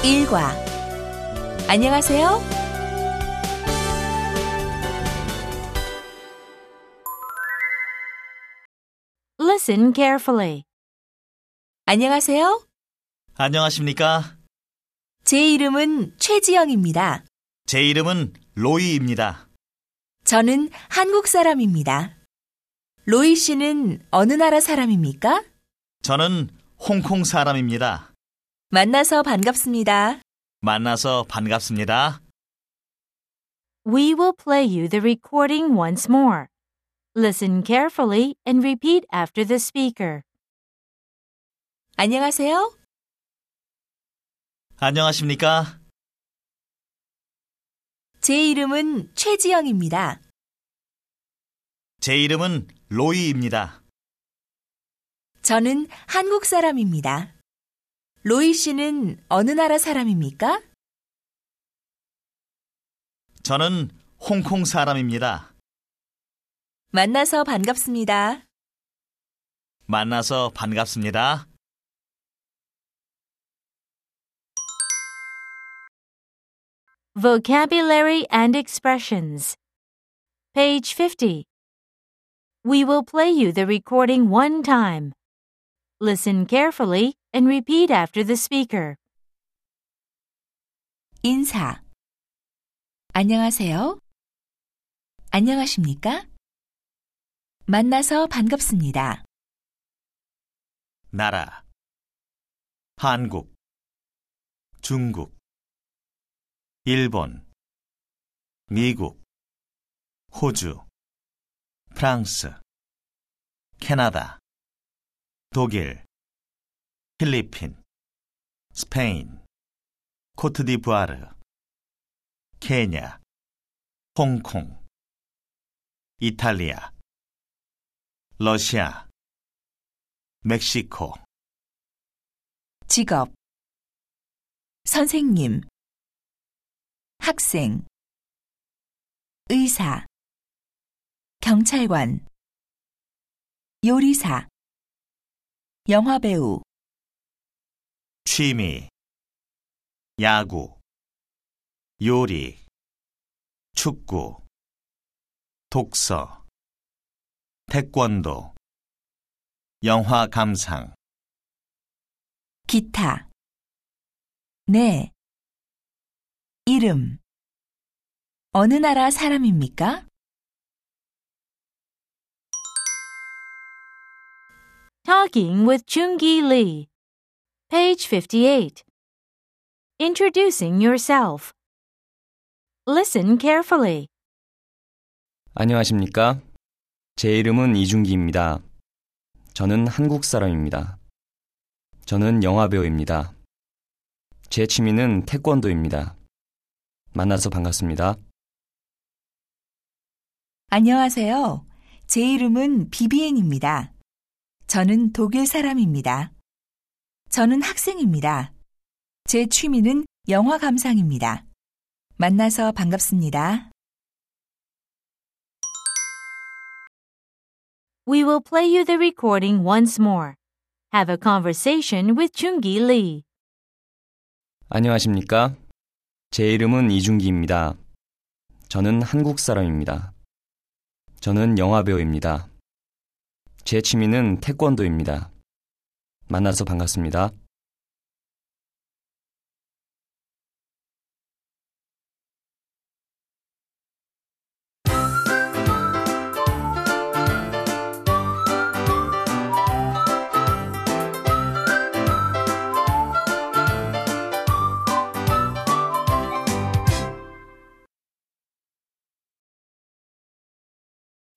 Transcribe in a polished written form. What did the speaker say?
일과 안녕하세요. Listen carefully. 안녕하세요. 안녕하십니까? 제 이름은 최지영입니다. 제 이름은 로이입니다. 저는 한국 사람입니다. 로이 씨는 어느 나라 사람입니까? 저는 홍콩 사람입니다. 만나서 반갑습니다. 만나서 반갑습니다. We will play you the recording once more. Listen carefully and repeat after the speaker. 안녕하세요. 안녕하십니까? 제 이름은 최지영입니다. 제 이름은 로이입니다. 저는 한국 사람입니다. 로이 씨는 어느 나라 사람입니까? 저는 홍콩 사람입니다. 만나서 반갑습니다. 만나서 반갑습니다. Vocabulary and expressions. Page 50. We will play you the recording one time. Listen carefully and repeat after the speaker. 인사. 안녕하세요. 안녕하십니까? 만나서 반갑습니다. 나라 한국, 중국, 일본, 미국, 호주, 프랑스, 캐나다, 독일, 필리핀, 스페인, 코트디부아르, 케냐, 홍콩, 이탈리아, 러시아, 멕시코. 직업. 선생님, 학생, 의사, 경찰관, 요리사, 영화배우, 취미, 야구, 요리, 축구, 독서, 태권도, 영화 감상. 기타. 네. 이름. 어느 나라 사람입니까? Talking with Chungi Lee. Page 58. Introducing yourself. Listen carefully. 안녕하십니까? 제 이름은 이준기입니다. 저는 한국 사람입니다. 저는 영화배우입니다. 제 취미는 태권도입니다. 만나서 반갑습니다. 안녕하세요. 제 이름은 비비엔입니다. 저는 독일 사람입니다. 저는 학생입니다. 제 취미는 영화 감상입니다. 만나서 반갑습니다. We will play you the recording once more. Have a conversation with Chungi Lee. 안녕하십니까? 제 이름은 이준기입니다. 저는 한국 사람입니다. 저는 영화배우입니다. 제 취미는 태권도입니다. 만나서 반갑습니다.